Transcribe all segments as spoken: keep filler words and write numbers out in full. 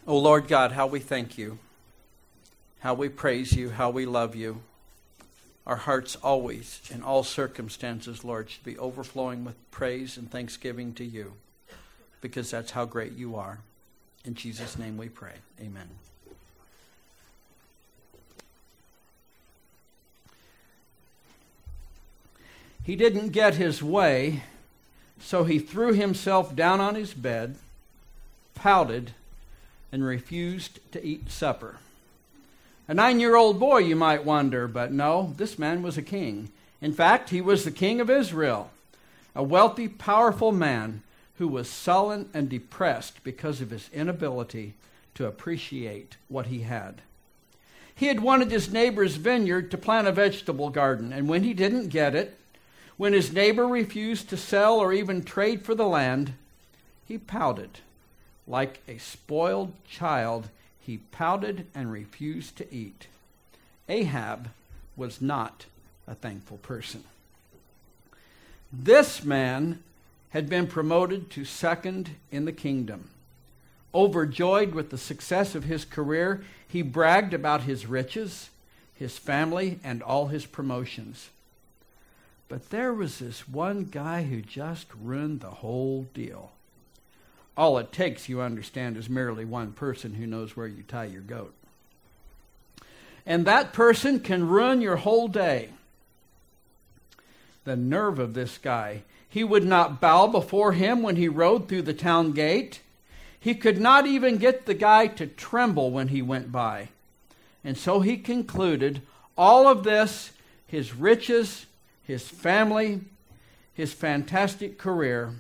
Oh Lord God, how we thank you, how we praise you, how we love you. Our hearts always, in all circumstances, Lord, should be overflowing with praise and thanksgiving to you, because that's how great you are. In Jesus' name we pray. Amen. He didn't get his way, so he threw himself down on his bed, pouted, and refused to eat supper. A nine-year-old boy, you might wonder, but no, this man was a king. In fact, he was the king of Israel, a wealthy, powerful man who was sullen and depressed because of his inability to appreciate what he had. He had wanted his neighbor's vineyard to plant a vegetable garden, and when he didn't get it, when his neighbor refused to sell or even trade for the land, he pouted. Like a spoiled child, he pouted and refused to eat. Ahab was not a thankful person. This man had been promoted to second in the kingdom. Overjoyed with the success of his career, he bragged about his riches, his family, and all his promotions. But there was this one guy who just ruined the whole deal. All it takes, you understand, is merely one person who knows where you tie your goat. And that person can ruin your whole day. The nerve of this guy. He would not bow before him when he rode through the town gate. He could not even get the guy to tremble when he went by. And so he concluded all of this, his riches, his family, his fantastic career,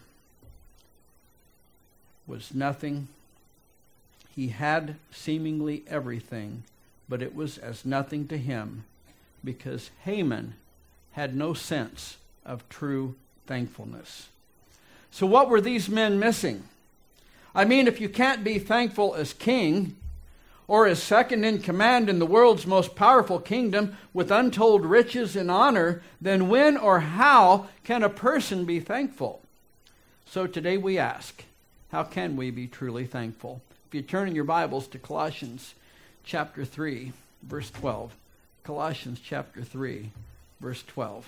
was nothing. He had seemingly everything, but it was as nothing to him, because Haman had no sense of true thankfulness. So what were these men missing? I mean, if you can't be thankful as king, or as second in command in the world's most powerful kingdom with untold riches and honor, then when or how can a person be thankful? So today we ask, how can we be truly thankful? If you turn in your Bibles to Colossians chapter three, verse twelve. Colossians chapter three, verse twelve.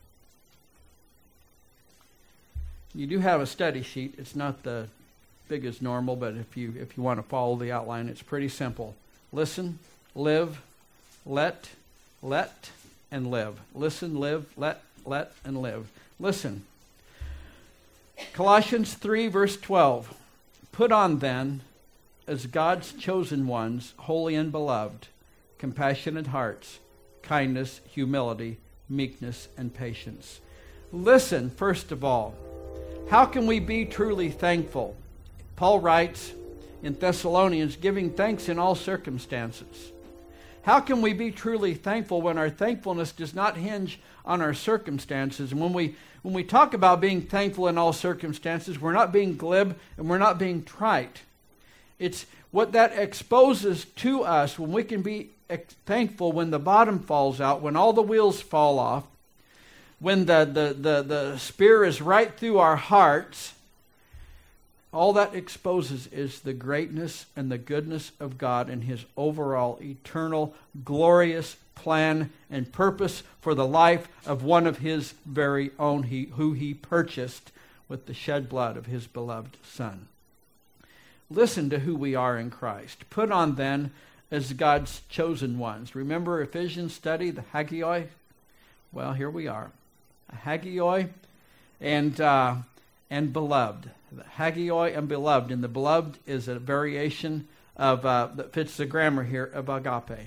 You do have a study sheet. It's not the big as normal, but if you if you want to follow the outline, it's pretty simple. Listen, live, let, let, and live. Listen, live, let, let, and live. Listen. Colossians three, verse twelve. Put on then, as God's chosen ones, holy and beloved, compassionate hearts, kindness, humility, meekness, and patience. Listen, first of all. How can we be truly thankful? Paul writes in Thessalonians, giving thanks in all circumstances. How can we be truly thankful when our thankfulness does not hinge on our circumstances? And when we when we talk about being thankful in all circumstances, we're not being glib and we're not being trite. It's what that exposes to us when we can be thankful when the bottom falls out, when all the wheels fall off, when the, the, the, the spear is right through our hearts. All that exposes is the greatness and the goodness of God and His overall eternal, glorious plan and purpose for the life of one of His very own, he, who He purchased with the shed blood of His beloved Son. Listen to who we are in Christ. Put on then as God's chosen ones. Remember Ephesians study, the hagioi? Well, here we are. A hagioi and, uh, and beloved. The hagioi and beloved, and the beloved is a variation of uh, that fits the grammar here of agape.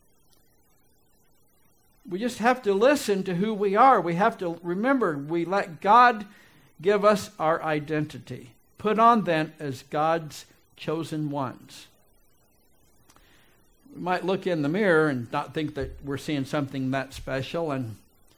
We just have to listen to who we are. We have to remember we let God give us our identity. Put on then as God's chosen ones. We might look in the mirror and not think that we're seeing something that special, and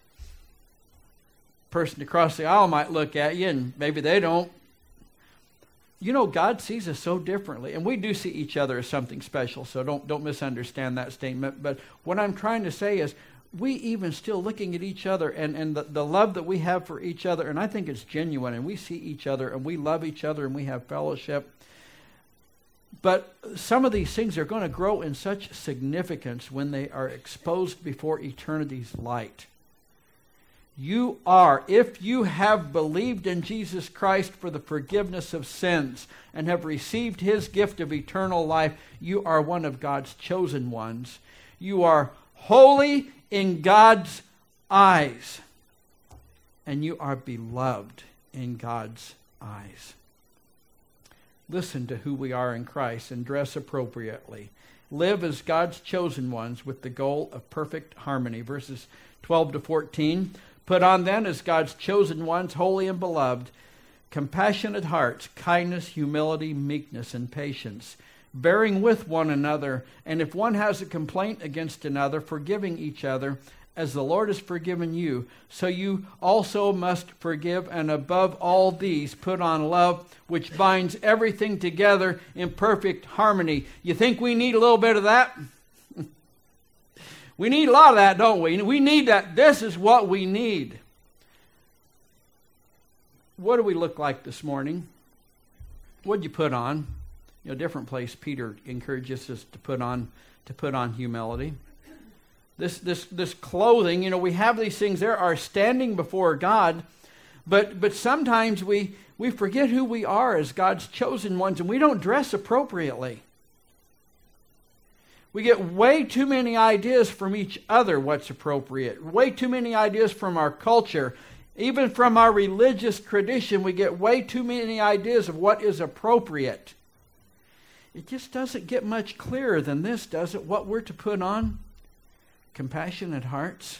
the person across the aisle might look at you and maybe they don't. You know, God sees us so differently, and we do see each other as something special, so don't don't misunderstand that statement. But what I'm trying to say is we even still looking at each other and, and the, the love that we have for each other, and I think it's genuine, and we see each other, and we love each other, and we have fellowship. But some of these things are going to grow in such significance when they are exposed before eternity's light. You are, if you have believed in Jesus Christ for the forgiveness of sins and have received his gift of eternal life, you are one of God's chosen ones. You are holy in God's eyes, and you are beloved in God's eyes. Listen to who we are in Christ and dress appropriately. Live as God's chosen ones with the goal of perfect harmony. Verses twelve to fourteen. Put on then as God's chosen ones, holy and beloved, compassionate hearts, kindness, humility, meekness, and patience, bearing with one another, and if one has a complaint against another, forgiving each other, as the Lord has forgiven you, so you also must forgive. And above all these, put on love, which binds everything together in perfect harmony. You think we need a little bit of that? We need a lot of that, don't we? We need that. This is what we need. What do we look like this morning? What did you put on? You know, different place Peter encourages us to put on to put on humility. This this this clothing, you know, we have these things there are standing before God, but but sometimes we we forget who we are as God's chosen ones, and we don't dress appropriately. We get way too many ideas from each other what's appropriate. Way too many ideas from our culture. Even from our religious tradition, we get way too many ideas of what is appropriate. It just doesn't get much clearer than this, does it? What we're to put on? Compassionate hearts.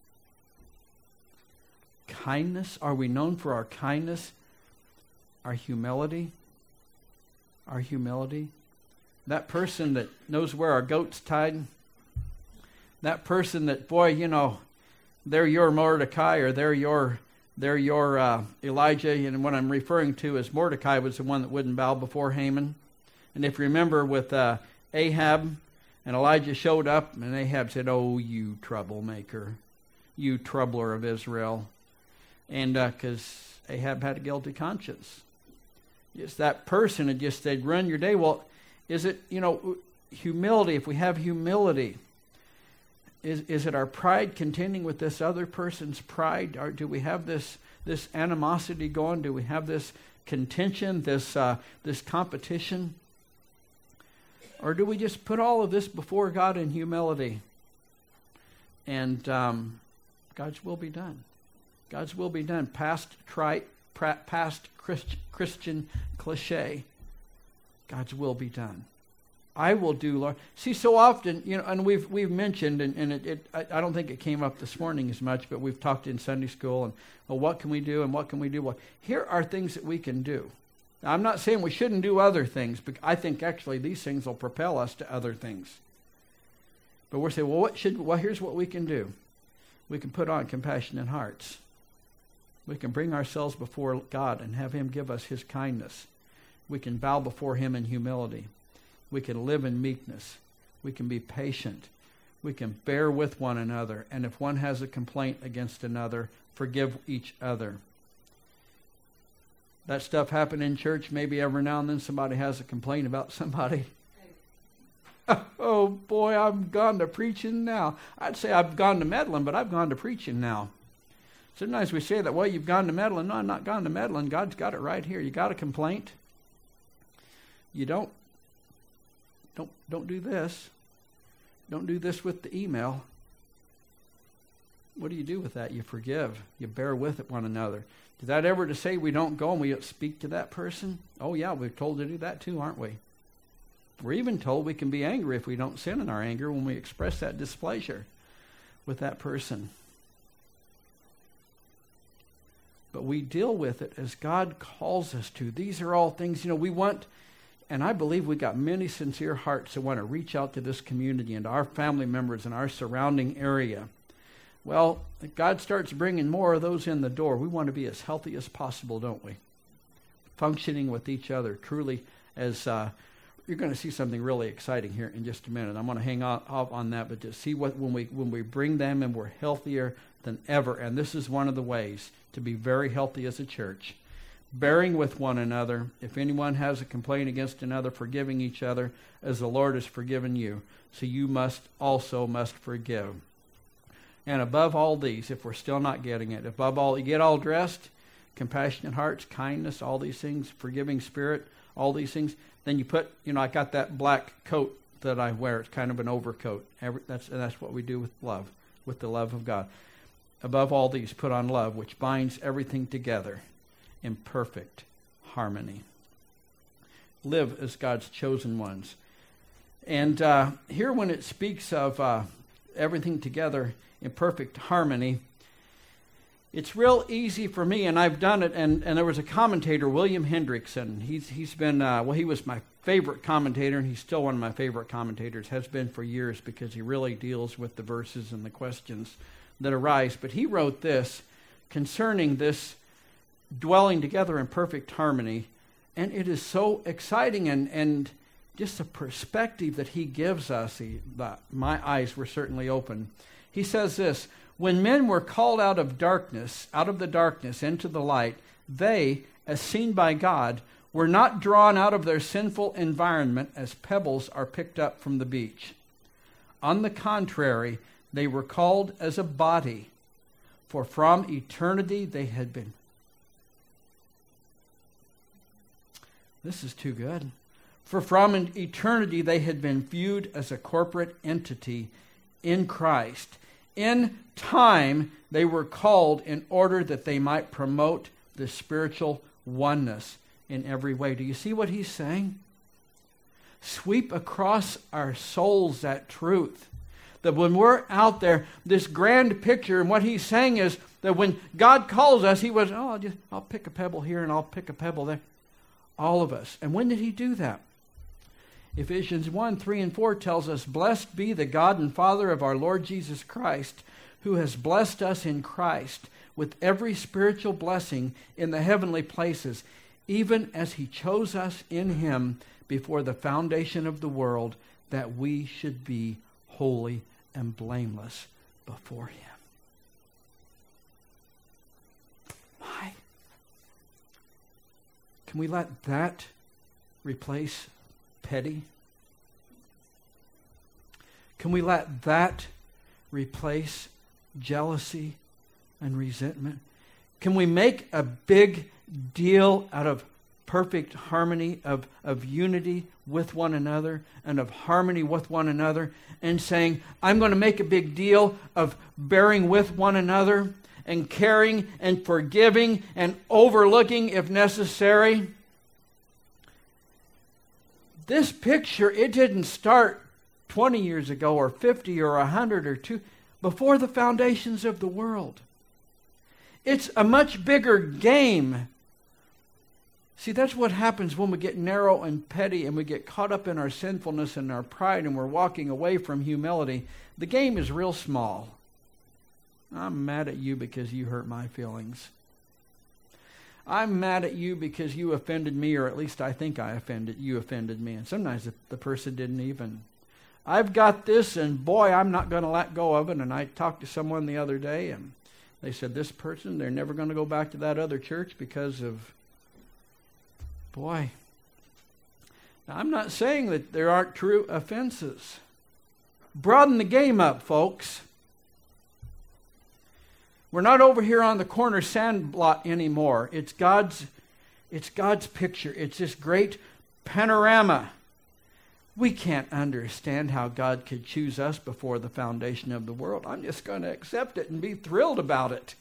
Kindness. Are we known for our kindness? Our humility? Our humility? That person that knows where our goat's tied. That person that, boy, you know, they're your Mordecai or they're your they're your uh, Elijah. And what I'm referring to is Mordecai was the one that wouldn't bow before Haman. And if you remember with uh, Ahab, and Elijah showed up, and Ahab said, "Oh, you troublemaker, you troubler of Israel." And because uh, Ahab had a guilty conscience. It's that person that just said, run your day. Well, is it, you know, humility, if we have humility, is is it our pride contending with this other person's pride? Or do we have this this animosity going? Do we have this contention, this uh, this competition? Or do we just put all of this before God in humility? And um, God's will be done. God's will be done. Past trite, past Christ, Christian cliche. God's will be done. I will do, Lord. See, so often, you know, and we've we've mentioned, and, and it, it I, I don't think it came up this morning as much, but we've talked in Sunday school, and well, what can we do, and what can we do? Well, here are things that we can do. Now, I'm not saying we shouldn't do other things, but I think actually these things will propel us to other things. But we're saying, well, what should? Well, here's what we can do. We can put on compassionate hearts. We can bring ourselves before God and have Him give us His kindness. We can bow before Him in humility. We can live in meekness. We can be patient. We can bear with one another. And if one has a complaint against another, forgive each other. That stuff happened in church. Maybe every now and then somebody has a complaint about somebody. Oh, boy, I've gone to preaching now. I'd say I've gone to meddling, but I've gone to preaching now. Sometimes we say that, well, you've gone to meddling. No, I'm not gone to meddling. God's got it right here. You got a complaint. You don't, don't, don't do this. Don't do this with the email. What do you do with that? You forgive. You bear with one another. Is that ever to say we don't go and we speak to that person? Oh, yeah, we're told to do that too, aren't we? We're even told we can be angry if we don't sin in our anger when we express that displeasure with that person. But we deal with it as God calls us to. These are all things, you know, we want, and I believe we got many sincere hearts that want to reach out to this community and to our family members and our surrounding area. Well, if God starts bringing more of those in the door, we want to be as healthy as possible, don't we? Functioning with each other, truly as, uh, you're going to see something really exciting here in just a minute. I'm going to hang off on that, but to see what when we when we bring them in, we're healthier than ever. And this is one of the ways to be very healthy as a church, bearing with one another. If anyone has a complaint against another, forgiving each other as the Lord has forgiven you. So you must also must forgive. And above all these, if we're still not getting it, above all, you get all dressed, compassionate hearts, kindness, all these things, forgiving spirit, all these things. Then you put, you know, I got that black coat that I wear. It's kind of an overcoat. Every, that's, and that's what we do with love, with the love of God. Above all these, put on love, which binds everything together in perfect harmony. Live as God's chosen ones. And uh, here when it speaks of uh, everything together in perfect harmony, it's real easy for me, and I've done it, and, and there was a commentator, William Hendrickson. He's He's been, uh, well, he was my favorite commentator, and he's still one of my favorite commentators, has been for years, because he really deals with the verses and the questions that arise. But he wrote this concerning this dwelling together in perfect harmony, and it is so exciting, and, and just the perspective that he gives us, he, the, my eyes were certainly open. He says this: when men were called out of darkness, out of the darkness into the light, they, as seen by God, were not drawn out of their sinful environment as pebbles are picked up from the beach. On the contrary, they were called as a body, for from eternity they had been. This is too good. For from eternity they had been viewed as a corporate entity in Christ. In time, they were called in order that they might promote the spiritual oneness in every way. Do you see what he's saying? Sweep across our souls that truth. That when we're out there, this grand picture, and what he's saying is that when God calls us, he was, oh, I'll, just, I'll pick a pebble here and I'll pick a pebble there. All of us. And when did he do that? Ephesians one, three, and four tells us, blessed be the God and Father of our Lord Jesus Christ, who has blessed us in Christ with every spiritual blessing in the heavenly places, even as he chose us in him before the foundation of the world, that we should be holy and blameless before him. Why? Can we let that replace petty? Can we let that replace jealousy and resentment? Can we make a big deal out of perfect harmony, of, of unity with one another and of harmony with one another, and saying, I'm going to make a big deal of bearing with one another and caring and forgiving and overlooking if necessary? This picture, it didn't start twenty years ago or fifty or one hundred or two, before the foundations of the world. It's a much bigger game. See, that's what happens when we get narrow and petty and we get caught up in our sinfulness and our pride and we're walking away from humility. The game is real small. I'm mad at you because you hurt my feelings. I'm mad at you because you offended me, or at least I think I offended you offended me. And sometimes the, the person didn't even. I've got this, and boy, I'm not going to let go of it. And I talked to someone the other day, and they said, this person, they're never going to go back to that other church because of, boy. Now, I'm not saying that there aren't true offenses. Broaden the game up, folks. We're not over here on the corner sandblot anymore. It's God's, it's God's picture. It's this great panorama. We can't understand how God could choose us before the foundation of the world. I'm just going to accept it and be thrilled about it.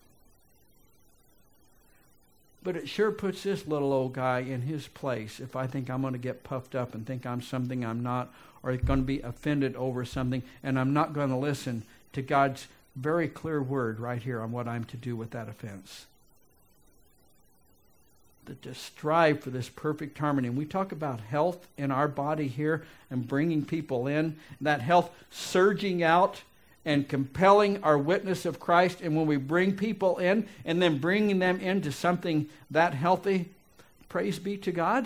But it sure puts this little old guy in his place if I think I'm going to get puffed up and think I'm something I'm not, or going to be offended over something, and I'm not going to listen to God's very clear word right here on what I'm to do with that offense. That to strive for this perfect harmony. And we talk about health in our body here and bringing people in. That health surging out and compelling our witness of Christ. And when we bring people in and then bringing them into something that healthy, praise be to God.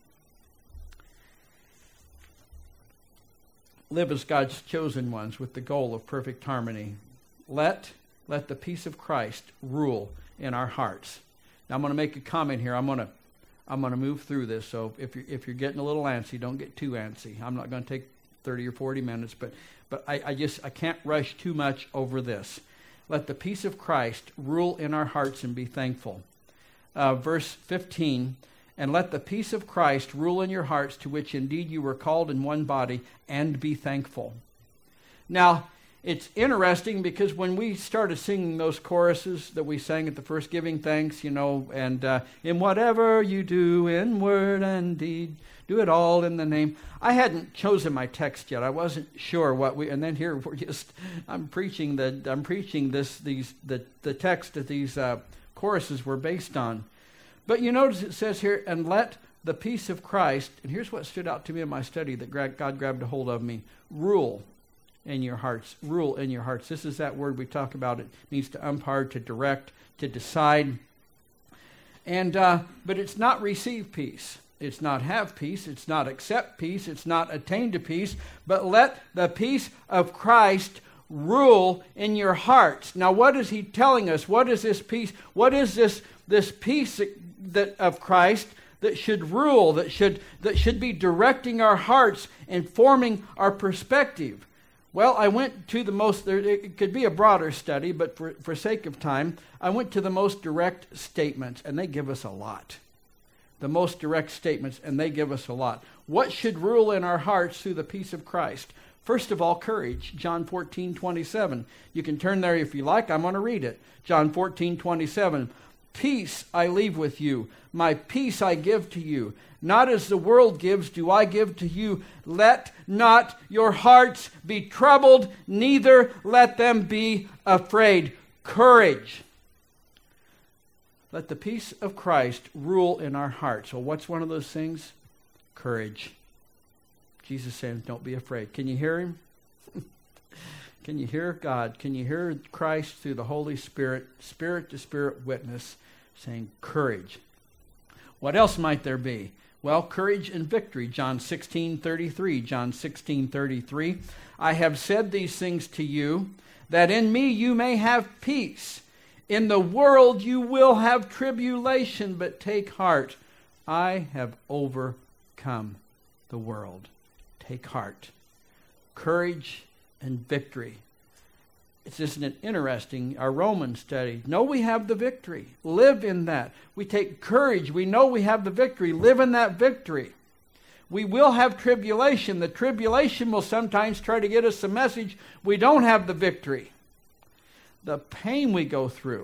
Live as God's chosen ones with the goal of perfect harmony. Let, let the peace of Christ rule in our hearts. Now I'm going to make a comment here. I'm going to I'm going to move through this. So if you're, if you're getting a little antsy, don't get too antsy. I'm not going to take thirty or forty minutes, but but I, I just I can't rush too much over this. Let the peace of Christ rule in our hearts and be thankful. Uh, verse fifteen, and let the peace of Christ rule in your hearts, to which indeed you were called in one body, and be thankful. Now, it's interesting because when we started singing those choruses that we sang at the first giving thanks, you know, and uh, in whatever you do in word and deed, do it all in the name. I hadn't chosen my text yet. I wasn't sure what we. And then here we're just. I'm preaching the. I'm preaching this. These the the text that these uh, choruses were based on. But you notice it says here, and let the peace of Christ. And here's what stood out to me in my study that God grabbed a hold of me. Rule in your hearts. Rule in your hearts. This is that word we talk about. It means to umpire, to direct, to decide. And uh, but it's not receive peace. It's not have peace. It's not accept peace. It's not attain to peace. But let the peace of Christ rule in your hearts. Now, what is he telling us? What is this peace? What is this this peace that, that of Christ that should rule? That should that should be directing our hearts and forming our perspective. Well, I went to the most, it could be a broader study, but for, for sake of time, I went to the most direct statements, and they give us a lot. The most direct statements, and they give us a lot. What should rule in our hearts through the peace of Christ? First of all, courage. John fourteen twenty-seven. You can turn there if you like. I'm going to read it. John fourteen twenty-seven. Peace I leave with you. My peace I give to you. Not as the world gives, do I give to you. Let not your hearts be troubled, neither let them be afraid. Courage. Let the peace of Christ rule in our hearts. So what's one of those things? Courage. Jesus saying, don't be afraid. Can you hear him? Can you hear God? Can you hear Christ through the Holy Spirit, spirit to spirit witness, saying courage? What else might there be? Well, courage and victory. John sixteen thirty-three. John sixteen thirty-three. I have said these things to you, that in me you may have peace. In the world you will have tribulation, but take heart. I have overcome the world. Take heart. Courage and victory. It's isn't it interesting? Our Roman study. Know we have the victory. Live in that. We take courage. We know we have the victory. Live in that victory. We will have tribulation. The tribulation will sometimes try to get us a message we don't have the victory. The pain we go through,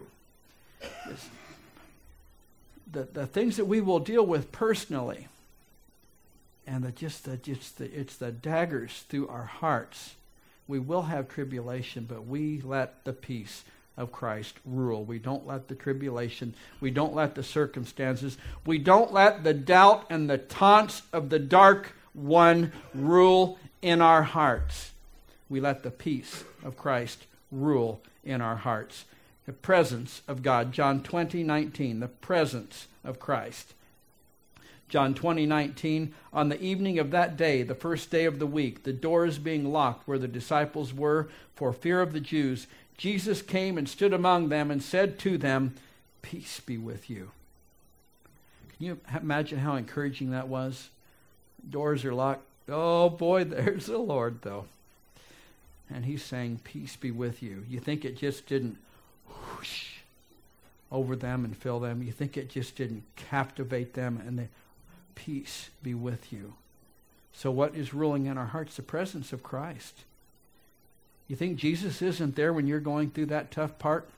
the, the things that we will deal with personally, and the, just the, just the, it's the daggers through our hearts. We will have tribulation, but we let the peace of Christ rule. We don't let the tribulation, we don't let the circumstances, we don't let the doubt and the taunts of the dark one rule in our hearts. We let the peace of Christ rule in our hearts. The presence of God. John twenty nineteen, the presence of Christ. John twenty nineteen, on the evening of that day, the first day of the week, the doors being locked where the disciples were for fear of the Jews, Jesus came and stood among them and said to them, peace be with you. Can you imagine how encouraging that was? Doors are locked. Oh boy, there's the Lord though. And he's saying, peace be with you. You think it just didn't whoosh over them and fill them? You think it just didn't captivate them and they, peace be with you. So what is ruling in our hearts? The presence of Christ. You think Jesus isn't there when you're going through that tough part?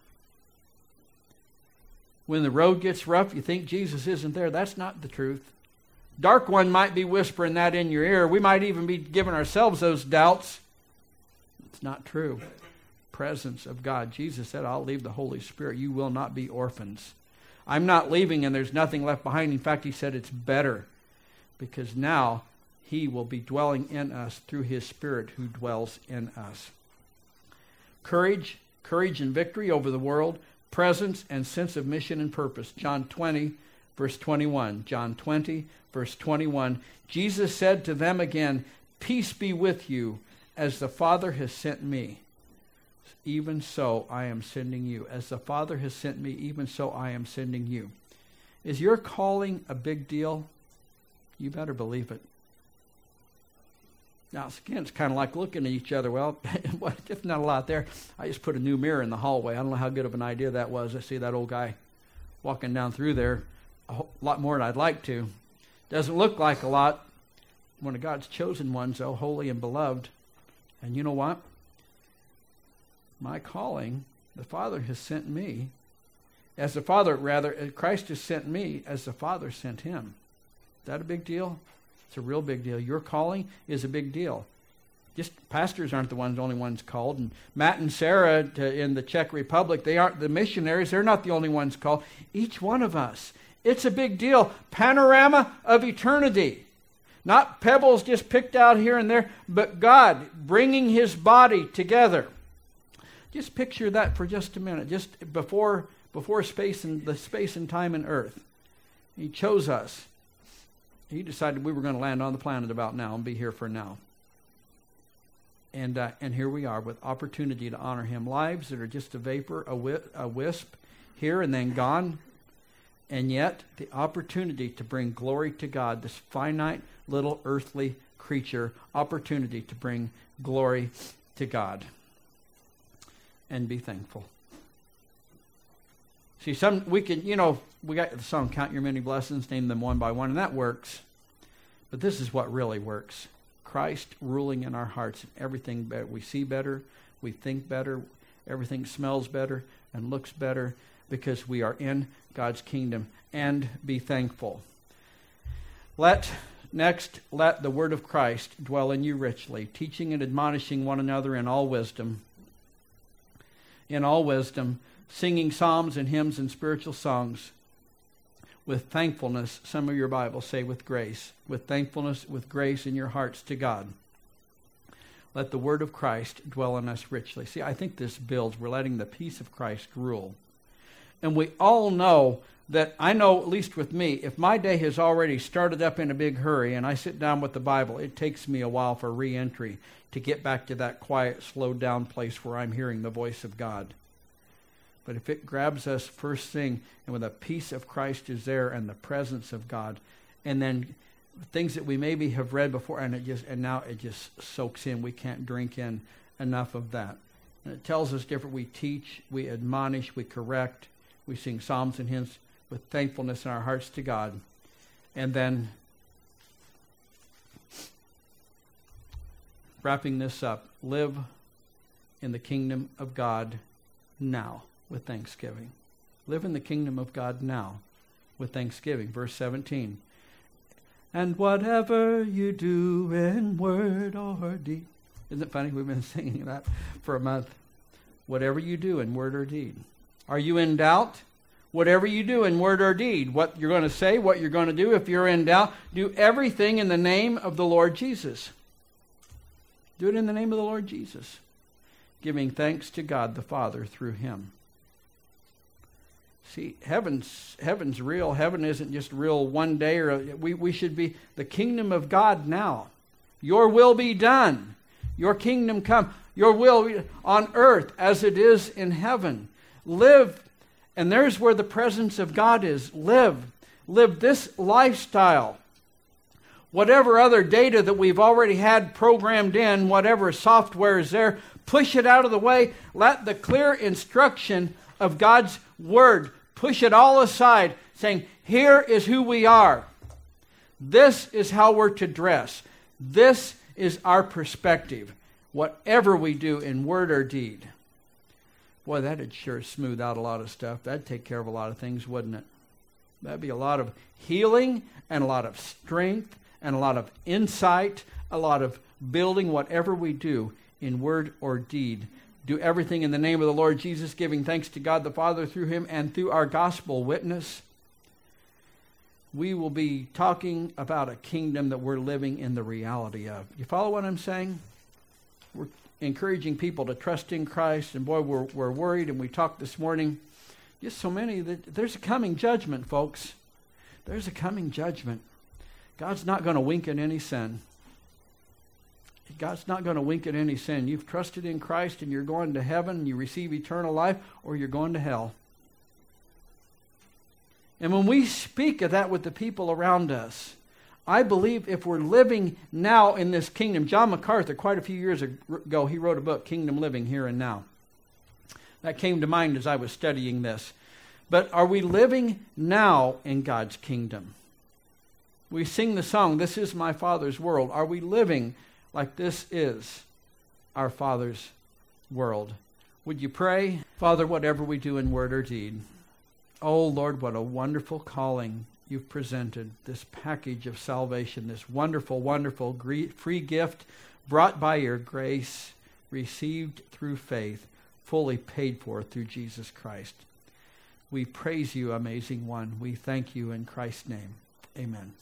When the road gets rough, you think Jesus isn't there. That's not the truth. Dark one might be whispering that in your ear. We might even be giving ourselves those doubts. It's not true. Presence of God. Jesus said, I'll leave the Holy Spirit. You will not be orphans. I'm not leaving and there's nothing left behind. In fact, he said it's better because now he will be dwelling in us through his Spirit who dwells in us. Courage, courage and victory over the world, presence and sense of mission and purpose. John twenty, verse twenty-one. John twenty, verse twenty-one. Jesus said to them again, peace be with you, as the Father has sent me. Even so I am sending you. As the Father has sent me, even so I am sending you. Is your calling a big deal? You better believe it. Now, again, it's kind of like looking at each other. Well, if not a lot there. I just put a new mirror in the hallway. I don't know how good of an idea that was. I see that old guy walking down through there a whole lot more than I'd like to. Doesn't look like a lot. One of God's chosen ones, though, holy and beloved. And you know what? My calling, the Father has sent me. As the Father, rather, Christ has sent me as the Father sent him. Is that a big deal? It's a real big deal. Your calling is a big deal. Just pastors aren't the ones, only ones called. And Matt and Sarah to, in the Czech Republic, they aren't the missionaries. They're not the only ones called. Each one of us. It's a big deal. Panorama of eternity. Not pebbles just picked out here and there, but God bringing his body together. Just picture that for just a minute. Just before before space and the space and time and earth. He chose us. He decided we were going to land on the planet about now and be here for now. And uh, and here we are with opportunity to honor him. Lives that are just a vapor, a, wi- a wisp, here and then gone. And yet the opportunity to bring glory to God, this finite little earthly creature, opportunity to bring glory to God. And be thankful. See, some we can, you know, we got the song, Count Your Many Blessings, name them one by one, and that works. But this is what really works. Christ ruling in our hearts, and everything better. We see better, we think better, everything smells better and looks better because we are in God's kingdom. And be thankful. Let Next, let the word of Christ dwell in you richly, teaching and admonishing one another in all wisdom, in all wisdom, singing psalms and hymns and spiritual songs with thankfulness. Some of your Bibles say with grace. With thankfulness, with grace in your hearts to God. Let the word of Christ dwell in us richly. See, I think this builds. We're letting the peace of Christ rule. And we all know that, I know, at least with me, if my day has already started up in a big hurry and I sit down with the Bible, it takes me a while for re-entry to get back to that quiet, slowed down place where I'm hearing the voice of God. But if it grabs us first thing, and when the peace of Christ is there and the presence of God, and then things that we maybe have read before, and it just and now it just soaks in. We can't drink in enough of that. And it tells us different. We teach, we admonish, we correct, we sing psalms and hymns with thankfulness in our hearts to God. And then, wrapping this up, live in the kingdom of God now with thanksgiving. Live in the kingdom of God now with thanksgiving. Verse seventeen. And whatever you do in word or deed. Isn't it funny? We've been singing that for a month. Whatever you do in word or deed. Are you in doubt? Whatever you do in word or deed, what you're going to say, what you're going to do, if you're in doubt, do everything in the name of the Lord Jesus. Do it in the name of the Lord Jesus, giving thanks to God the Father through him. See, heaven's heaven's real. Heaven isn't just real one day. Or we, we should be the kingdom of God now. Your will be done. Your kingdom come. Your will be on earth as it is in heaven. Live. And there's where the presence of God is. Live. Live this lifestyle. Whatever other data that we've already had programmed in, whatever software is there, push it out of the way. Let the clear instruction of God's word, push it all aside, saying, here is who we are. This is how we're to dress. This is our perspective. Whatever we do in word or deed. Boy, that'd sure smooth out a lot of stuff. That'd take care of a lot of things, wouldn't it? That'd be a lot of healing and a lot of strength and a lot of insight, a lot of building whatever we do in word or deed. Do everything in the name of the Lord Jesus, giving thanks to God the Father through him and through our gospel witness. We will be talking about a kingdom that we're living in the reality of. You follow what I'm saying? We're encouraging people to trust in Christ, and boy, we're, we're worried, and we talked this morning, just so many, that there's a coming judgment, folks. There's a coming judgment. God's not going to wink at any sin. God's not going to wink at any sin. You've trusted in Christ, and you're going to heaven, and you receive eternal life, or you're going to hell. And when we speak of that with the people around us, I believe if we're living now in this kingdom, John MacArthur, quite a few years ago, he wrote a book, Kingdom Living Here and Now. That came to mind as I was studying this. But are we living now in God's kingdom? We sing the song, "This is my Father's world." Are we living like this is our Father's world? Would you pray? Father, whatever we do in word or deed, oh Lord, what a wonderful calling you've presented, this package of salvation, this wonderful, wonderful free gift brought by your grace, received through faith, fully paid for through Jesus Christ. We praise you, amazing one. We thank you in Christ's name. Amen.